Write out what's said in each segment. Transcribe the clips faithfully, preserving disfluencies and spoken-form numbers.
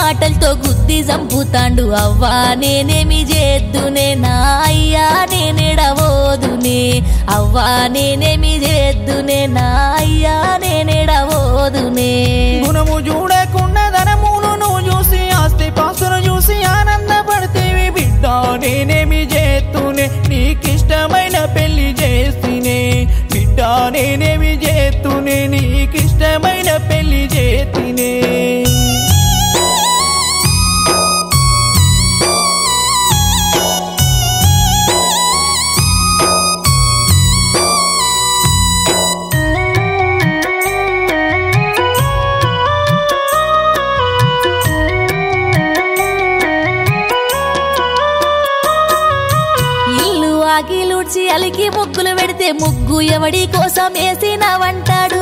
మాటలతో గుద్ది చంపుతాండు అవ్వా నేనేమి చేద్దునే నా అయ్యా నేనెడవోదునే అవ్వా నేనేమి చేద్దునే నా అయ్యా నేనెడవోదునే గుణము చూడకుండా ధనమును నువ్వు చూసి ఆస్తి పాస్తును చూసి ఆనందపడితేవి బిడ్డ నేనేమి చేస్తూనే నీకిష్టమైన పెళ్లి చేస్తూనే బిడ్డ నేనేమి చేస్తూనే నీకిష్టమైన పెళ్లి చేస్తూనే గిలుడ్చి అలికి ముగ్గులు పెడితే ముగ్గు ఎవడి కోసం వేసినవంటాడు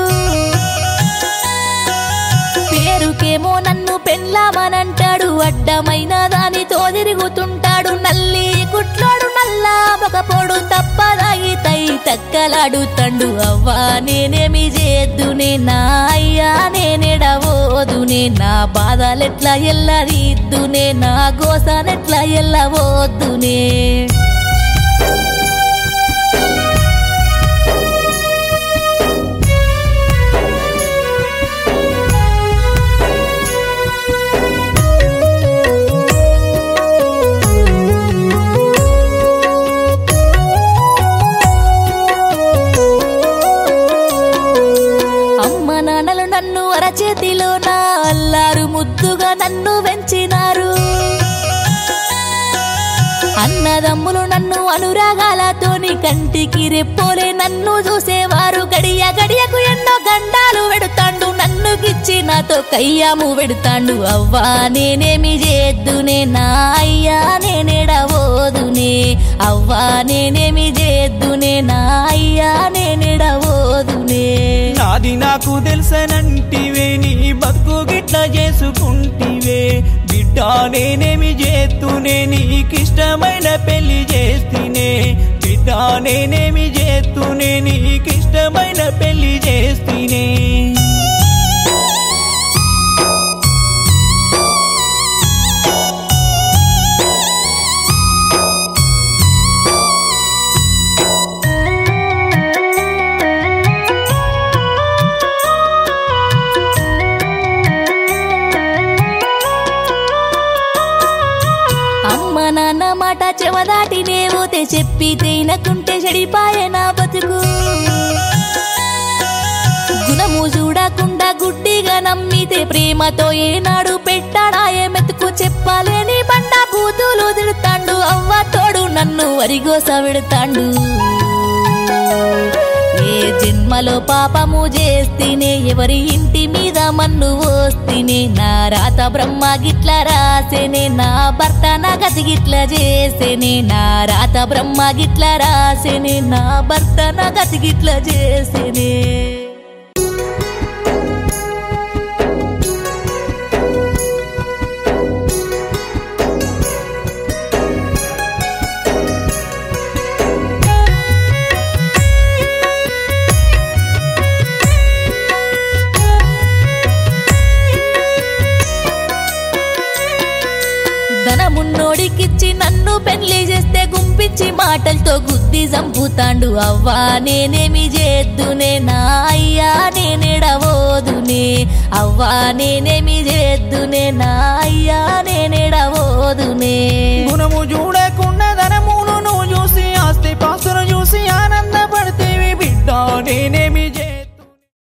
పేరుకేమో నన్ను పెళ్ళామనంటాడు అడ్డమైన దానితో తిరుగుతుంటాడు నల్లి కుట్లోడు నల్లా మొకపోడు తప్పదాగి తై తక్కలాడుతండు అవ్వా నేనేమి చేద్దునే నా అయ్యా నేనెడవోదునే నా బాధలెట్లా ఎల్లదిద్దునే నా గోసానెట్లా ఎల్లవోద్దునే నన్ను అరచేతిలో నా అల్లారు ముద్దుగా నన్ను పెంచినారు అన్నదమ్ములు నన్ను అనురాగాలతోని కంటికి రెప్పోలే నన్ను చూసేవారు గడియ గడియకు ఎన్నో గండాలు పెడతాండు నన్ను గిచ్చి నాతో కయ్యాము పెడతాండు అవ్వా నేనేమి చేద్దునే నా అయ్యా నేనెడవోదునే అవ్వా నేనేమి చేద్దునే నా అయ్యా నేనెడవోదునే నాది నాకు తెలుసనంటివే నీ బతుకు గిట్లా చేసుకుంటివే బిడ్డ నేనేమి చేస్తూనే నీకిష్టమైన పెళ్లి చేస్తూనే బిడ్డ నేనేమి చేస్తూనే నీకిష్టమైన పెళ్లి చేస్తూనే అమ్మ నాన్న మాట చెవదాటినే పోతే చెప్పి తేనకుంటే చెడిపాయే నా బతుకు గుణము చూడకుండా గుడ్డిగా నమ్మితే ప్రేమతో ఏనాడు పెట్టాడాయే మెతుకు చెప్పాలేని బండ బూతులు తిడతాండు అవ్వ తోడు నన్ను వరిగోస పెడతాండు ఏ జన్మలో పాపము చేస్తేనే ఎవరి ఇంటి మీద మన్ను పోస్తేనే నా రాత బ్రహ్మ గిట్ల రాసేనే నా భర్త నా గతి గిట్ల చేసేనే నా రాత బ్రహ్మ గిట్ల రాసేనే నా భర్త నా గతి గిట్ల చేసేనే ధనమున్నోడికిచ్చి నన్ను పెళ్లి చేస్తే గుంపించి మాటలతో గుద్ది చంపుతాండు అవ్వా నేనేమి చేద్దునే నా అయ్యా నేనెడవోదునే అవ్వా నేనేమి చేద్దునే నా అయ్యా